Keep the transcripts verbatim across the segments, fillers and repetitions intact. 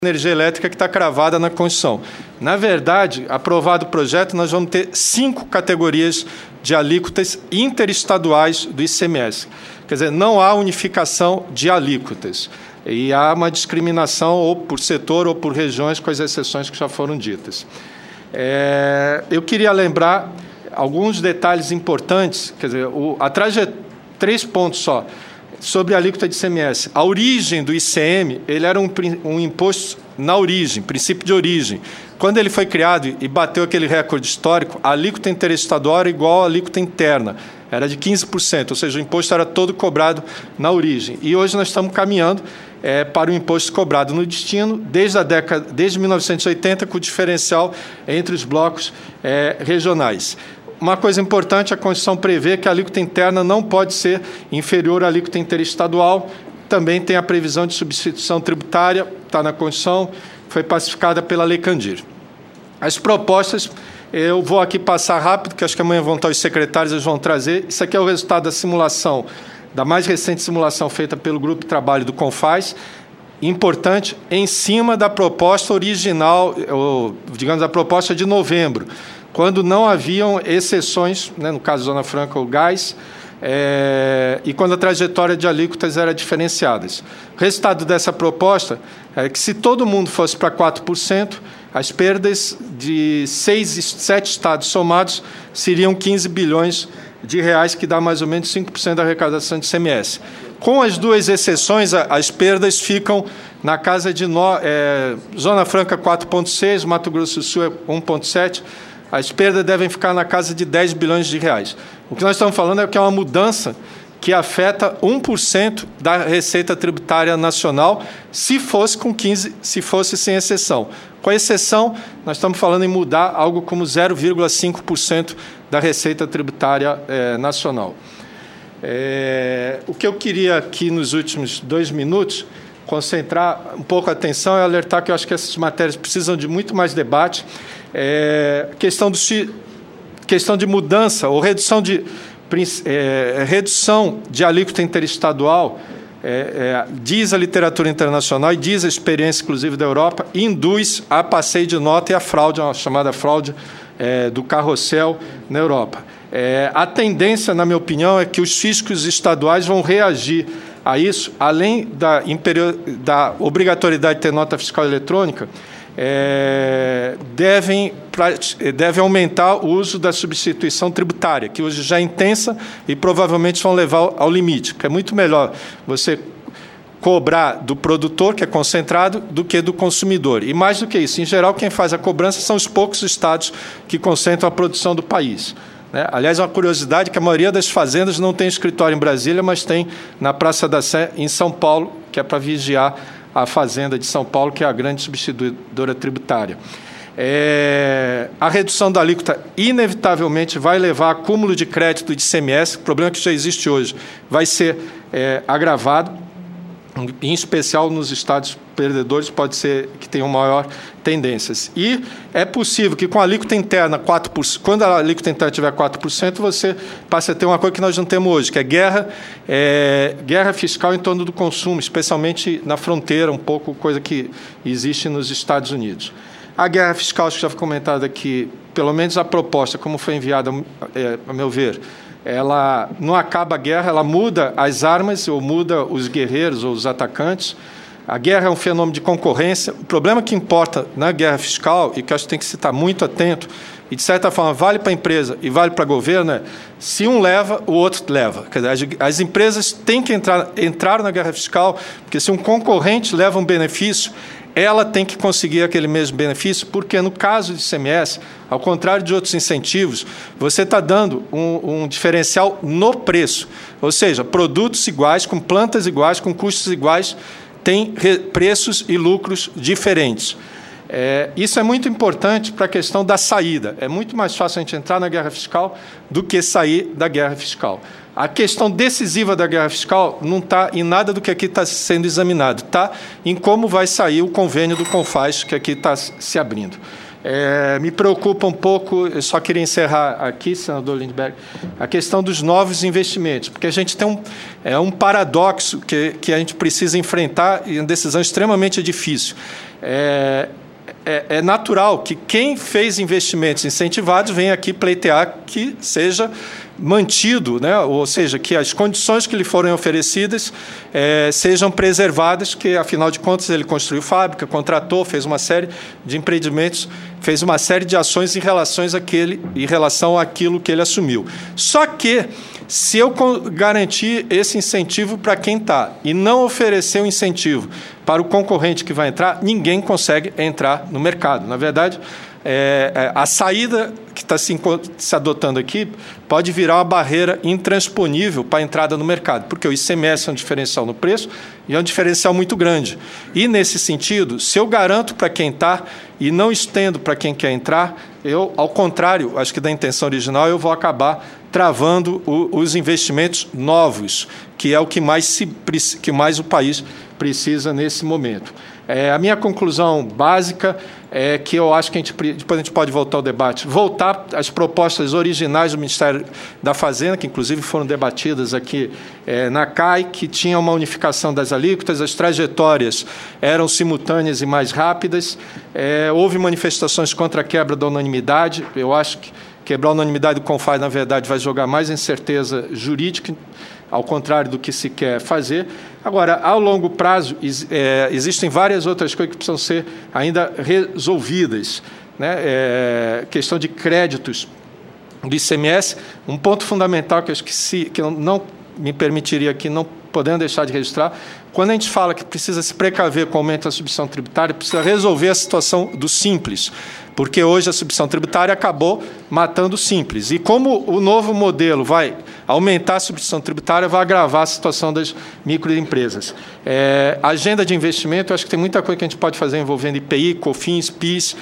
energia elétrica que está cravada na Constituição. Na verdade, aprovado o projeto, nós vamos ter cinco categorias de alíquotas interestaduais do I C M S. Quer dizer, não há unificação de alíquotas. E há uma discriminação ou por setor ou por regiões, com as exceções que já foram ditas. É, eu queria lembrar alguns detalhes importantes, quer dizer, o, a trajetória, três pontos só, sobre a alíquota de I C M S. A origem do I C M, ele era um, um imposto na origem, princípio de origem. Quando ele foi criado e bateu aquele recorde histórico, a alíquota interestadual era igual à alíquota interna, era de quinze por cento, ou seja, o imposto era todo cobrado na origem. E hoje nós estamos caminhando é, para o imposto cobrado no destino, desde, a década, desde mil novecentos e oitenta, com o diferencial entre os blocos é, regionais. Uma coisa importante, a Constituição prevê que a alíquota interna não pode ser inferior à alíquota interestadual. Também tem a previsão de substituição tributária, está na Constituição, foi pacificada pela Lei Candir. As propostas, eu vou aqui passar rápido, que acho que amanhã vão estar os secretários, eles vão trazer. Isso aqui é o resultado da simulação, da mais recente simulação feita pelo Grupo de Trabalho do CONFAS, importante, em cima da proposta original, ou, digamos, da proposta de novembro, quando não haviam exceções, né, no caso Zona Franca ou gás, é, e quando a trajetória de alíquotas era diferenciada. O resultado dessa proposta é que, se todo mundo fosse para quatro por cento, as perdas de seis, sete estados somados seriam quinze bilhões de reais, que dá mais ou menos cinco por cento da arrecadação de I C M S. Com as duas exceções, as perdas ficam na casa de no, é, Zona Franca quatro vírgula seis, Mato Grosso do Sul é um vírgula sete, as perdas devem ficar na casa de dez bilhões de reais. O que nós estamos falando é que é uma mudança que afeta um por cento da receita tributária nacional, se fosse com quinze, se fosse sem exceção. Com a exceção, nós estamos falando em mudar algo como zero vírgula cinco por cento da receita tributária eh, nacional. É, o que eu queria aqui nos últimos dois minutos concentrar um pouco a atenção é alertar que eu acho que essas matérias precisam de muito mais debate. É, questão, do, questão de mudança ou redução de, é, redução de alíquota interestadual, é, é, diz a literatura internacional e diz a experiência, inclusive, da Europa, induz a passeio de nota e a fraude, a chamada fraude é, do carrossel na Europa. É, a tendência, na minha opinião, é que os fiscos estaduais vão reagir a isso, além da, da obrigatoriedade de ter nota fiscal eletrônica, é, devem, devem aumentar o uso da substituição tributária, que hoje já é intensa e provavelmente vão levar ao, ao limite, que é muito melhor você cobrar do produtor, que é concentrado, do que do consumidor. E mais do que isso, em geral, quem faz a cobrança são os poucos estados que concentram a produção do país. Né? Aliás, é uma curiosidade que a maioria das fazendas não tem escritório em Brasília, mas tem na Praça da Sé, em São Paulo, que é para vigiar a fazenda de São Paulo, que é a grande substituidora tributária. É, a redução da alíquota, inevitavelmente, vai levar a acúmulo de crédito de I C M S, problema que já existe hoje, vai ser é, agravado, em especial nos estados perdedores, pode ser que tenham maior tendências. E é possível que, com a alíquota interna, quatro por cento, quando a alíquota interna tiver quatro por cento, você passe a ter uma coisa que nós não temos hoje, que é guerra, é, guerra fiscal em torno do consumo, especialmente na fronteira, um pouco coisa que existe nos Estados Unidos. A guerra fiscal, acho que já foi comentado aqui, pelo menos a proposta, como foi enviada, é, a meu ver, ela não acaba a guerra, ela muda as armas, ou muda os guerreiros ou os atacantes. A guerra é um fenômeno de concorrência. O problema que importa na guerra fiscal, e que acho que tem que se estar muito atento, e de certa forma vale para a empresa e vale para o governo, é, se um leva, o outro leva. Quer dizer, as, as empresas têm que entrar, entrar na guerra fiscal, porque se um concorrente leva um benefício, ela tem que conseguir aquele mesmo benefício, porque no caso de I C M S, ao contrário de outros incentivos, você está dando um, um diferencial no preço. Ou seja, produtos iguais, com plantas iguais, com custos iguais, têm preços e lucros diferentes. É, isso é muito importante para a questão da saída. É muito mais fácil a gente entrar na guerra fiscal do que sair da guerra fiscal. A questão decisiva da guerra fiscal não está em nada do que aqui está sendo examinado, está em como vai sair o convênio do CONFAS, que aqui está se abrindo. É, me preocupa um pouco, eu só queria encerrar aqui, senador Lindbergh, a questão dos novos investimentos, porque a gente tem um, é, um paradoxo que, que a gente precisa enfrentar e uma decisão extremamente difícil. É, é, é natural que quem fez investimentos incentivados venha aqui pleitear que seja mantido, né? Ou seja, que as condições que lhe forem oferecidas é, sejam preservadas, que, afinal de contas, ele construiu fábrica, contratou, fez uma série de empreendimentos, fez uma série de ações em, relações àquele, em relação àquilo que ele assumiu. Só que, se eu garantir esse incentivo para quem está e não oferecer o um incentivo para o concorrente que vai entrar, ninguém consegue entrar no mercado. Na verdade, É, é, a saída que está se, se adotando aqui pode virar uma barreira intransponível para a entrada no mercado, porque o I C M S é um diferencial no preço e é um diferencial muito grande. E, nesse sentido, se eu garanto para quem está e não estendo para quem quer entrar, eu, ao contrário, acho que da intenção original, eu vou acabar travando o, os investimentos novos, que é o que mais, se, que mais o país precisa nesse momento. É, a minha conclusão básica é que eu acho que a gente, depois a gente pode voltar ao debate, voltar às propostas originais do Ministério da Fazenda, que inclusive foram debatidas aqui é, na C A I, que tinha uma unificação das alíquotas, as trajetórias eram simultâneas e mais rápidas, é, houve manifestações contra a quebra da unanimidade. Eu acho que quebrar a unanimidade do CONFAS, na verdade, vai jogar mais incerteza jurídica, ao contrário do que se quer fazer. Agora, ao longo prazo, é, existem várias outras coisas que precisam ser ainda resolvidas, né? É, questão de créditos do I C M S, um ponto fundamental que, acho que, se, que eu não me permitiria aqui, não podendo deixar de registrar, quando a gente fala que precisa se precaver com o aumento da substituição tributária, precisa resolver a situação do Simples, porque hoje a substituição tributária acabou matando o Simples. E como o novo modelo vai aumentar a substituição tributária, vai agravar a situação das microempresas. É, a agenda de investimento, eu acho que tem muita coisa que a gente pode fazer envolvendo I P I, COFINS, PIS,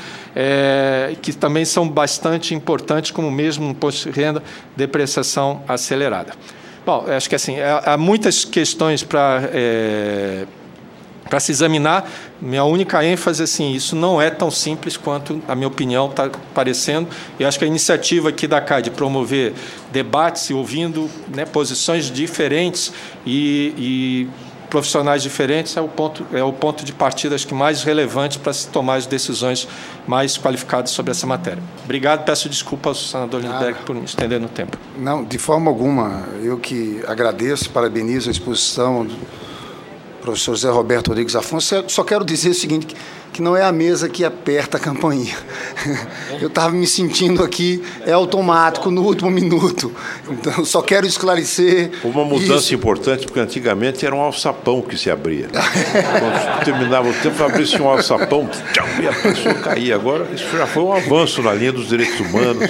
é, que também são bastante importantes, como mesmo no imposto de renda, depreciação acelerada. Bom, acho que assim, há muitas questões para é, para se examinar. Minha única ênfase, assim, isso não é tão simples quanto, na minha opinião, está parecendo. E acho que a iniciativa aqui da C A I de promover debates e ouvindo, né, posições diferentes e, e profissionais diferentes é o ponto, é o ponto de partida, acho que mais relevante para se tomar as decisões mais qualificadas sobre essa matéria. Obrigado, peço desculpa ao senador Lindbergh por me estender no tempo. Não, de forma alguma. Eu que agradeço, parabenizo a exposição do professor José Roberto Rodrigues Afonso. Eu só quero dizer o seguinte, que, que não é a mesa que aperta a campainha. Eu estava me sentindo aqui, é automático, no último minuto. Então, só quero esclarecer. Uma mudança isso. importante, porque antigamente era um alçapão que se abria. Quando terminava o tempo, abria-se um alçapão e a pessoa caía. Agora, isso já foi um avanço na linha dos direitos humanos.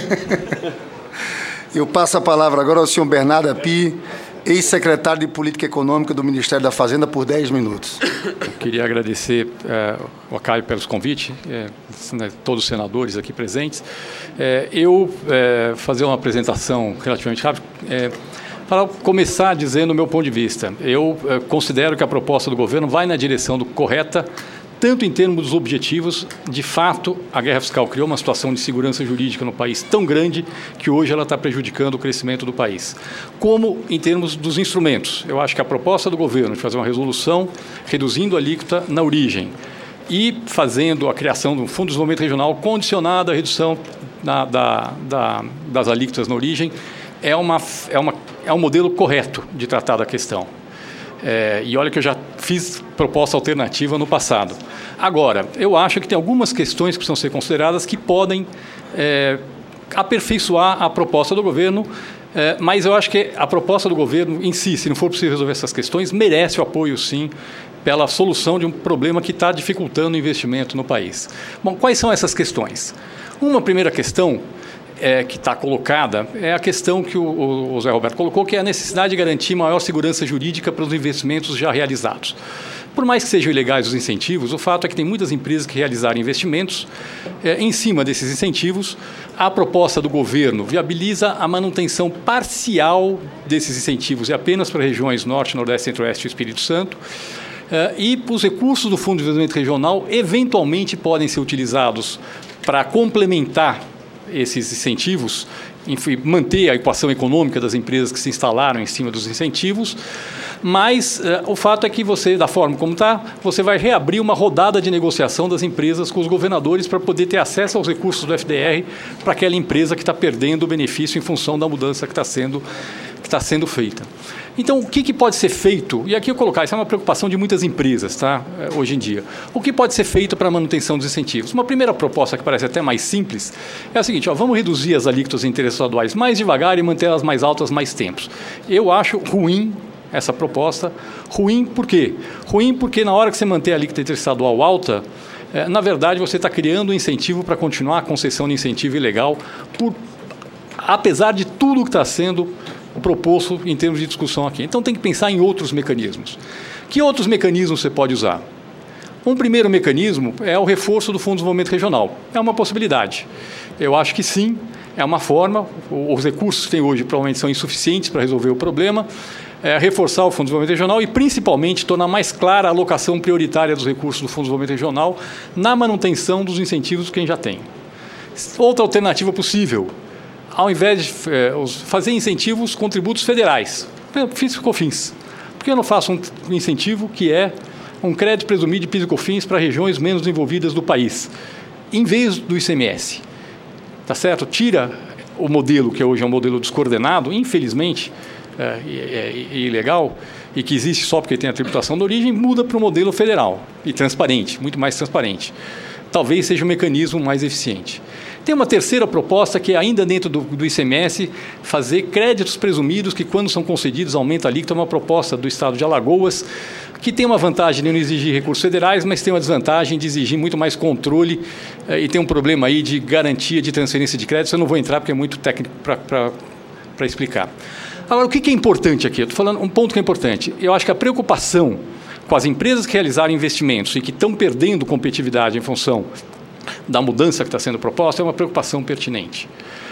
Eu passo a palavra agora ao senhor Bernardo Api, ex-secretário de Política Econômica do Ministério da Fazenda, por dez minutos. Eu queria agradecer é, ao Caio pelos convites, é, né, todos os senadores aqui presentes. É, eu é, fazer uma apresentação relativamente rápida, é, para começar dizendo o meu ponto de vista. Eu é, considero que a proposta do governo vai na direção do correta, tanto em termos dos objetivos. De fato, a guerra fiscal criou uma situação de segurança jurídica no país tão grande que hoje ela está prejudicando o crescimento do país. Como em termos dos instrumentos. Eu acho que a proposta do governo de fazer uma resolução reduzindo a alíquota na origem e fazendo a criação de um Fundo de Desenvolvimento Regional condicionado à redução na, da, da, das alíquotas na origem é, uma, é, uma, é um modelo correto de tratar da questão. É, e olha que eu já fiz proposta alternativa no passado. Agora, eu acho que tem algumas questões que precisam ser consideradas que podem é, aperfeiçoar a proposta do governo, é, mas eu acho que a proposta do governo em si, se não for possível resolver essas questões, merece o apoio, sim, pela solução de um problema que está dificultando o investimento no país. Bom, quais são essas questões? Uma primeira questão É, que está colocada é a questão que o, o, o Zé Roberto colocou, que é a necessidade de garantir maior segurança jurídica para os investimentos já realizados. Por mais que sejam ilegais os incentivos, o fato é que tem muitas empresas que realizaram investimentos é, em cima desses incentivos. A proposta do governo viabiliza a manutenção parcial desses incentivos e apenas para regiões Norte, Nordeste, Centro-Oeste e Espírito Santo. e os recursos do Fundo de Desenvolvimento Regional eventualmente podem ser utilizados para complementar esses incentivos, enfim, manter a equação econômica das empresas que se instalaram em cima dos incentivos, mas uh, o fato é que você, da forma como está, você vai reabrir uma rodada de negociação das empresas com os governadores para poder ter acesso aos recursos do F D R para aquela empresa que está perdendo o benefício em função da mudança que está sendo, que está sendo feita. Então, o que, que pode ser feito? E aqui eu colocar, isso é uma preocupação de muitas empresas, tá? Hoje em dia. O que pode ser feito para a manutenção dos incentivos? Uma primeira proposta que parece até mais simples é a seguinte, ó, vamos reduzir as alíquotas de interesses estaduais mais devagar e manter elas mais altas mais tempos. Eu acho ruim essa proposta. Ruim por quê? Ruim porque na hora que você manter a alíquota interestadual alta, é, na verdade você está criando um incentivo para continuar a concessão de incentivo ilegal, por, apesar de tudo que está sendo proposto em termos de discussão aqui. Então tem que pensar em outros mecanismos. Que outros mecanismos você pode usar? Um primeiro mecanismo é o reforço do Fundo de Desenvolvimento Regional. É uma possibilidade. Eu acho que sim, é uma forma. Os recursos que tem hoje provavelmente são insuficientes para resolver o problema. É, reforçar o Fundo de Desenvolvimento Regional e, principalmente, tornar mais clara a alocação prioritária dos recursos do Fundo de Desenvolvimento Regional na manutenção dos incentivos que quem já tem. Outra alternativa possível, ao invés de é, fazer incentivos com tributos federais, PIS e COFINS. Por que eu não faço um incentivo que é um crédito presumido de PIS e COFINS para regiões menos desenvolvidas do país, em vez do I C M S? Tá certo? Tira o modelo, que hoje é um modelo descoordenado, infelizmente, é, é, é ilegal, e que existe só porque tem a tributação de origem, muda para o modelo federal e transparente, muito mais transparente. Talvez seja um mecanismo mais eficiente. Tem uma terceira proposta que é, ainda dentro do, do I C M S, fazer créditos presumidos que, quando são concedidos, aumenta a alíquota. É uma proposta do Estado de Alagoas, que tem uma vantagem de não exigir recursos federais, mas tem uma desvantagem de exigir muito mais controle eh, e tem um problema aí de garantia de transferência de créditos. Eu não vou entrar porque é muito técnico para explicar. Agora, o que, que é importante aqui? Eu estou falando um ponto que é importante. Eu acho que a preocupação com as empresas que realizaram investimentos e que estão perdendo competitividade em função da mudança que está sendo proposta é uma preocupação pertinente.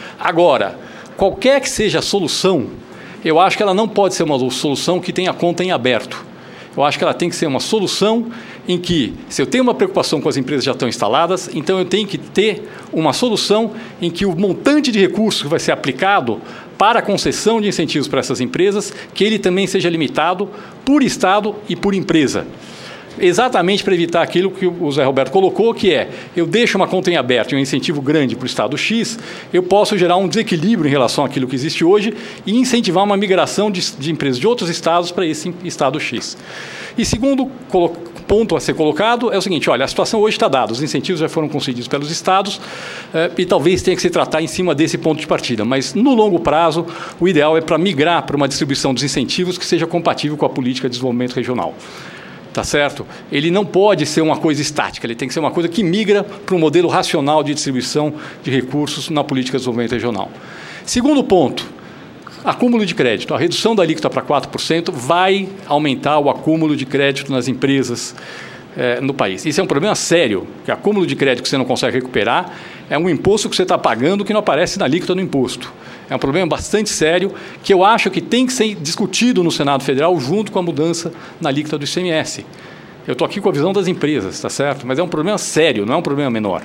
Agora, qualquer que seja a solução, eu acho que ela não pode ser uma solução que tenha conta em aberto. Eu acho que ela tem que ser uma solução em que, se eu tenho uma preocupação com as empresas que já estão instaladas, então eu tenho que ter uma solução em que o montante de recursos que vai ser aplicado para a concessão de incentivos para essas empresas, que ele também seja limitado por Estado e por empresa. Exatamente para evitar aquilo que o Zé Roberto colocou, que é, eu deixo uma conta em aberto e um incentivo grande para o Estado X, eu posso gerar um desequilíbrio em relação àquilo que existe hoje e incentivar uma migração de, de empresas de outros estados para esse Estado X. E segundo ponto a ser colocado é o seguinte, olha, a situação hoje está dada, os incentivos já foram concedidos pelos estados eh, e talvez tenha que se tratar em cima desse ponto de partida, mas no longo prazo o ideal é para migrar para uma distribuição dos incentivos que seja compatível com a política de desenvolvimento regional. Tá certo? Ele não pode ser uma coisa estática, ele tem que ser uma coisa que migra para um modelo racional de distribuição de recursos na política de desenvolvimento regional. Segundo ponto, acúmulo de crédito. A redução da alíquota para quatro por cento vai aumentar o acúmulo de crédito nas empresas eh, no país. Isso é um problema sério, que acúmulo de crédito que você não consegue recuperar é um imposto que você está pagando que não aparece na alíquota do imposto. É um problema bastante sério que eu acho que tem que ser discutido no Senado Federal junto com a mudança na alíquota do I C M S. Eu estou aqui com a visão das empresas, tá certo? Mas é um problema sério, não é um problema menor.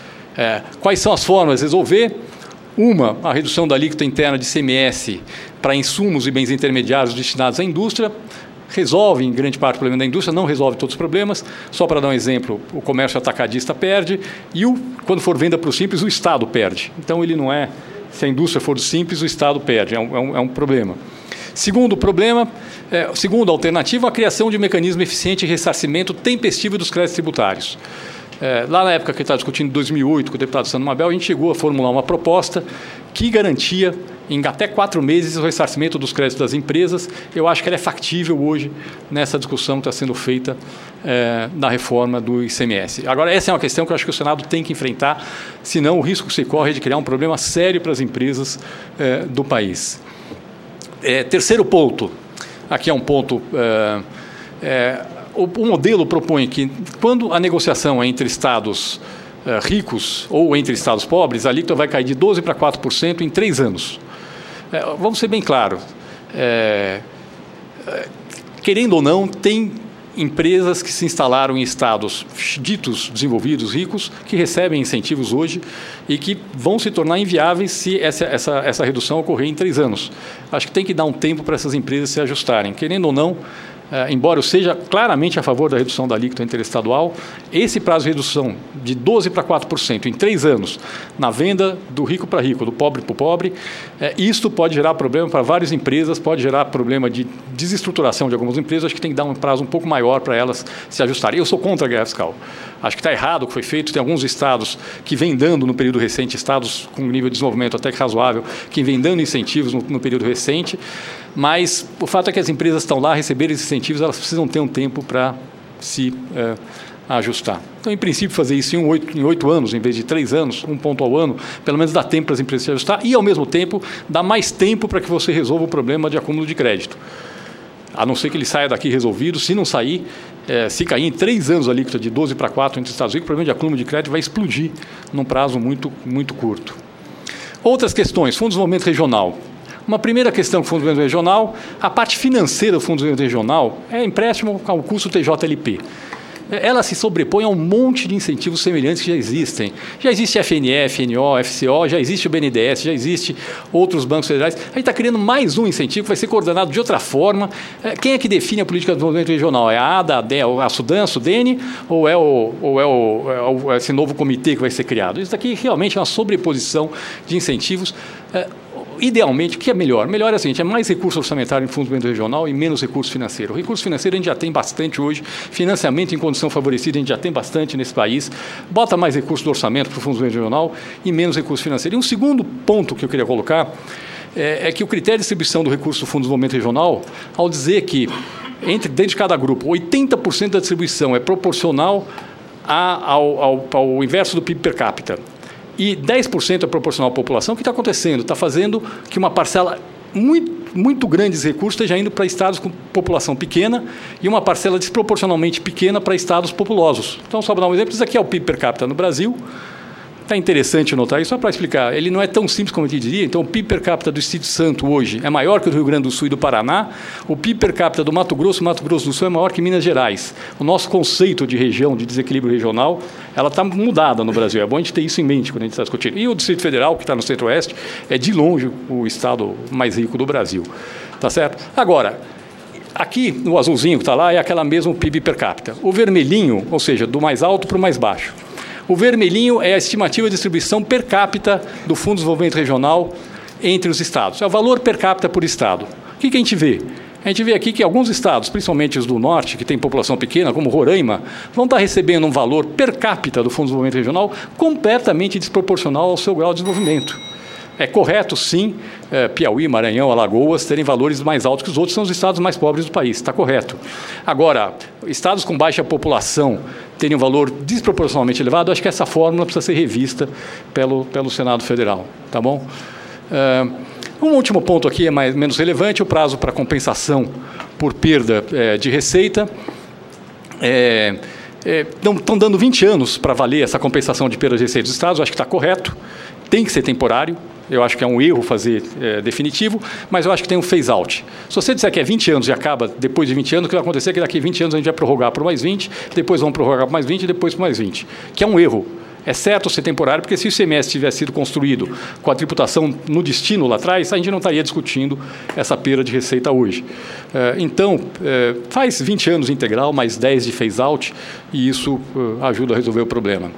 É, quais são as formas de resolver? Uma, a redução da alíquota interna de I C M S para insumos e bens intermediários destinados à indústria. Resolve, em grande parte, o problema da indústria, não resolve todos os problemas. Só para dar um exemplo, o comércio atacadista perde e, o, quando for venda para o Simples, o Estado perde. Então, ele não é... Se a indústria for do Simples, o Estado perde, é um, é um, é um problema. Segundo problema, é, segunda alternativa, a criação de um mecanismo eficiente de ressarcimento tempestivo dos créditos tributários. É, lá na época que estava discutindo, em dois mil e oito, com o deputado Sandro Mabel, a gente chegou a formular uma proposta que garantia em até quatro meses o ressarcimento dos créditos das empresas. Eu acho que ela é factível hoje nessa discussão que está sendo feita é, na reforma do I C M S. Agora, essa é uma questão que eu acho que o Senado tem que enfrentar, senão o risco que se corre é de criar um problema sério para as empresas é, do país. É, terceiro ponto, aqui é um ponto... É, é, o, o modelo propõe que, quando a negociação é entre estados é, ricos ou entre estados pobres, a alíquota vai cair de doze por cento para quatro por cento em três anos. É, vamos ser bem claros, é, é, querendo ou não, tem empresas que se instalaram em estados ditos desenvolvidos, ricos, que recebem incentivos hoje e que vão se tornar inviáveis se essa, essa, essa redução ocorrer em três anos. Acho que tem que dar um tempo para essas empresas se ajustarem. Querendo ou não, Uh, embora eu seja claramente a favor da redução da alíquota interestadual, esse prazo de redução de doze para quatro por cento em três anos, na venda do rico para rico, do pobre para o pobre, uh, isto pode gerar problema para várias empresas, pode gerar problema de desestruturação de algumas empresas. Acho que tem que dar um prazo um pouco maior para elas se ajustarem. Eu sou contra a guerra fiscal. Acho que está errado o que foi feito. Tem alguns estados que vêm dando no período recente, estados com nível de desenvolvimento até que razoável, que vêm dando incentivos no, no período recente, mas o fato é que as empresas estão lá, receberem esses incentivos, elas precisam ter um tempo para se é, ajustar. Então, em princípio, fazer isso em oito, em oito anos, em vez de três anos, um ponto ao ano, pelo menos dá tempo para as empresas se ajustar e, ao mesmo tempo, dá mais tempo para que você resolva o problema de acúmulo de crédito. A não ser que ele saia daqui resolvido. Se não sair, é, se cair em três anos a alíquota de doze para quatro entre os Estados Unidos, o problema de acúmulo de crédito vai explodir num prazo muito, muito curto. Outras questões, Fundo de Desenvolvimento Regional. Uma primeira questão do Fundo de Desenvolvimento Regional, a parte financeira do Fundo de Desenvolvimento Regional é empréstimo ao custo T J L P. Ela se sobrepõe a um monte de incentivos semelhantes que já existem. Já existe F N E, F N O, F C O, já existe o B N D E S, já existe outros bancos federais. A gente está criando mais um incentivo que vai ser coordenado de outra forma. Quem é que define a política de desenvolvimento regional? É a ADA, a Sudan, a Sudene, ou é, o, ou é, o, é o, esse novo comitê que vai ser criado? Isso aqui realmente é uma sobreposição de incentivos. Idealmente, o que é melhor? Melhor é o seguinte, é mais recurso orçamentário em Fundo de Desenvolvimento Regional e menos recurso financeiro. O recurso financeiro a gente já tem bastante hoje, financiamento em condição favorecida a gente já tem bastante nesse país, bota mais recurso do orçamento para o Fundo de Desenvolvimento Regional e menos recurso financeiro. E um segundo ponto que eu queria colocar é, é que o critério de distribuição do recurso do Fundo de Desenvolvimento Regional, ao dizer que entre, dentro de cada grupo, oitenta por cento da distribuição é proporcional a, ao, ao, ao inverso do P I B per capita, e dez por cento é proporcional à população, o que está acontecendo? Está fazendo que uma parcela muito, muito grande dos recursos esteja indo para estados com população pequena e uma parcela desproporcionalmente pequena para estados populosos. Então, só para dar um exemplo, isso aqui é o P I B per capita no Brasil. Está interessante notar isso, só para explicar. Ele não é tão simples como eu te diria. Então, o P I B per capita do Espírito Santo hoje é maior que o do Rio Grande do Sul e do Paraná. O P I B per capita do Mato Grosso, Mato Grosso do Sul é maior que Minas Gerais. O nosso conceito de região, de desequilíbrio regional, ela está mudada no Brasil. É bom a gente ter isso em mente quando a gente está discutindo. E o Distrito Federal, que está no Centro-Oeste, é de longe o estado mais rico do Brasil. Tá certo? Agora, aqui no azulzinho que está lá é aquela mesma P I B per capita. O vermelhinho, ou seja, do mais alto para o mais baixo. O vermelhinho é a estimativa de distribuição per capita do Fundo de Desenvolvimento Regional entre os estados. É o valor per capita por estado. O que, que a gente vê? A gente vê aqui que alguns estados, principalmente os do norte, que têm população pequena, como Roraima, vão estar recebendo um valor per capita do Fundo de Desenvolvimento Regional completamente desproporcional ao seu grau de desenvolvimento. É correto, sim, é, Piauí, Maranhão, Alagoas terem valores mais altos que os outros, são os estados mais pobres do país, está correto. Agora, estados com baixa população terem um valor desproporcionalmente elevado, acho que essa fórmula precisa ser revista pelo, pelo Senado Federal, tá bom? É, um último ponto aqui é mais, menos relevante, o prazo para compensação por perda é, de receita. É, estão dando vinte anos para valer essa compensação de perda de receita dos estados, acho que está correto, tem que ser temporário. Eu acho que é um erro fazer é, definitivo, mas eu acho que tem um phase-out. Se você disser que é vinte anos e acaba depois de vinte anos, o que vai acontecer é que daqui a vinte anos a gente vai prorrogar por mais vinte, depois vamos prorrogar por mais vinte e depois por mais vinte, que é um erro. É certo ser temporário, porque se o I C M S tivesse sido construído com a tributação no destino lá atrás, a gente não estaria discutindo essa perda de receita hoje. É, então, é, faz vinte anos integral, mais dez de phase-out, e isso é, ajuda a resolver o problema.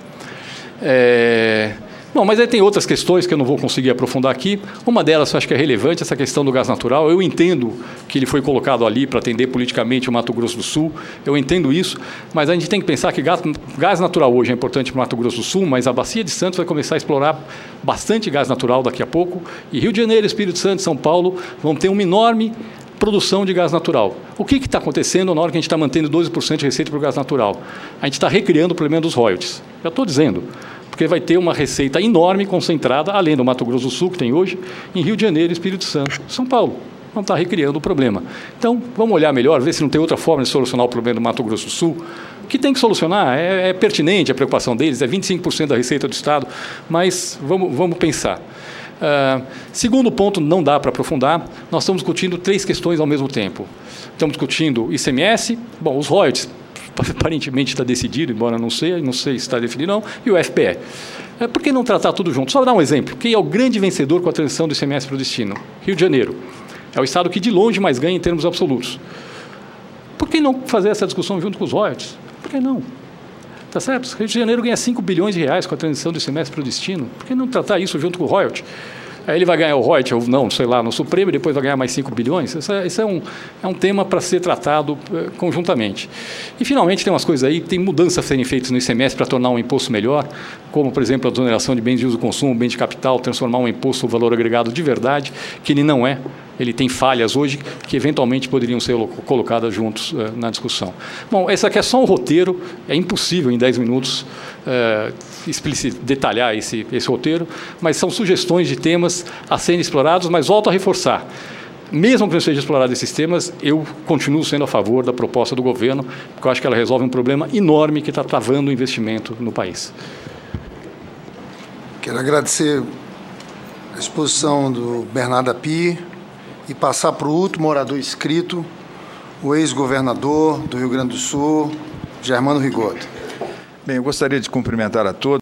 É... Bom, mas aí tem outras questões que eu não vou conseguir aprofundar aqui. Uma delas, eu acho que é relevante, essa questão do gás natural. Eu entendo que ele foi colocado ali para atender politicamente o Mato Grosso do Sul. Eu entendo isso, mas a gente tem que pensar que gás, gás natural hoje é importante para o Mato Grosso do Sul, mas a Bacia de Santos vai começar a explorar bastante gás natural daqui a pouco. E Rio de Janeiro, Espírito Santo e São Paulo vão ter uma enorme produção de gás natural. O que está acontecendo na hora que a gente está mantendo doze por cento de receita para o gás natural? A gente está recriando o problema dos royalties. Já estou dizendo. Porque vai ter uma receita enorme, concentrada, além do Mato Grosso do Sul, que tem hoje, em Rio de Janeiro, Espírito Santo, São Paulo. Vamos estar recriando o problema. Então, vamos olhar melhor, ver se não tem outra forma de solucionar o problema do Mato Grosso do Sul, que tem que solucionar, é, é pertinente a preocupação deles, é vinte e cinco por cento da receita do Estado, mas vamos, vamos pensar. Uh, segundo ponto, não dá para aprofundar, nós estamos discutindo três questões ao mesmo tempo. Estamos discutindo I C M S, bom, os royalties, aparentemente está decidido, embora não sei, não sei se está definido não, e o F P E. Por que não tratar tudo junto? Só dar um exemplo. Quem é o grande vencedor com a transição do I C M S para o destino? Rio de Janeiro. É o estado que de longe mais ganha em termos absolutos. Por que não fazer essa discussão junto com os royalties? Por que não? Tá certo? Rio de Janeiro ganha cinco bilhões de reais com a transição do I C M S para o destino. Por que não tratar isso junto com o royalty? Aí ele vai ganhar o royalty, ou não, sei lá, no Supremo, e depois vai ganhar mais cinco bilhões. Isso é, isso é, um, é um tema para ser tratado eh, conjuntamente. E, finalmente, tem umas coisas aí, tem mudanças a serem feitas no I C M S para tornar um imposto melhor, como, por exemplo, a desoneração de bens de uso e consumo, bem de capital, transformar um imposto no valor agregado de verdade, que ele não é. Ele tem falhas hoje que, eventualmente, poderiam ser colocadas juntos uh, na discussão. Bom, esse aqui é só um roteiro, é impossível, em dez minutos, uh, detalhar esse, esse roteiro, mas são sugestões de temas a serem explorados, mas volto a reforçar. Mesmo que não sejam explorados esses temas, eu continuo sendo a favor da proposta do governo, porque eu acho que ela resolve um problema enorme que está travando o investimento no país. Quero agradecer a exposição do Bernardo Api, e passar para o último orador inscrito, o ex-governador do Rio Grande do Sul, Germano Rigoto. Bem, eu gostaria de cumprimentar a todos.